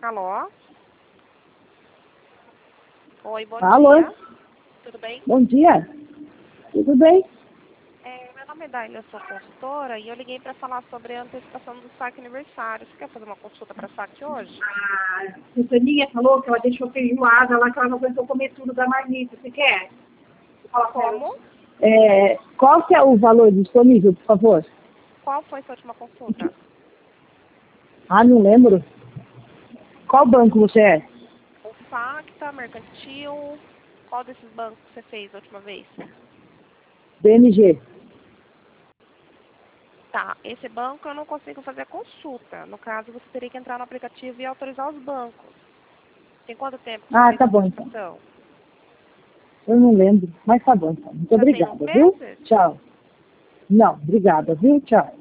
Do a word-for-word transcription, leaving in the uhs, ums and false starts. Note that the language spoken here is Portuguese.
Alô? Oi, bom Alô? dia. Tudo bem? Bom dia. Tudo bem? É, meu nome é Daila, eu sou consultora e eu liguei para falar sobre a antecipação do saque aniversário. Você quer fazer uma consulta para saque hoje? A Susaninha falou que ela deixou feijoada lá, que ela não aguentou comer tudo da marmita. Você quer? Fala com ela. Como? É, qual que é o valor disponível, por favor? Qual foi sua última consulta? Ah, não lembro. Qual banco você é? O Facta, Mercantil, qual desses bancos você fez a última vez? B M G. Tá, esse banco eu não consigo fazer a consulta. No caso, você teria que entrar no aplicativo e autorizar os bancos. Tem quanto tempo que você Ah, fez tá a bom, então. antecipação? Eu não lembro, mas tá bom, então. Muito Já tem uns obrigada, viu? meses? Tchau. Não, obrigada, viu? Tchau.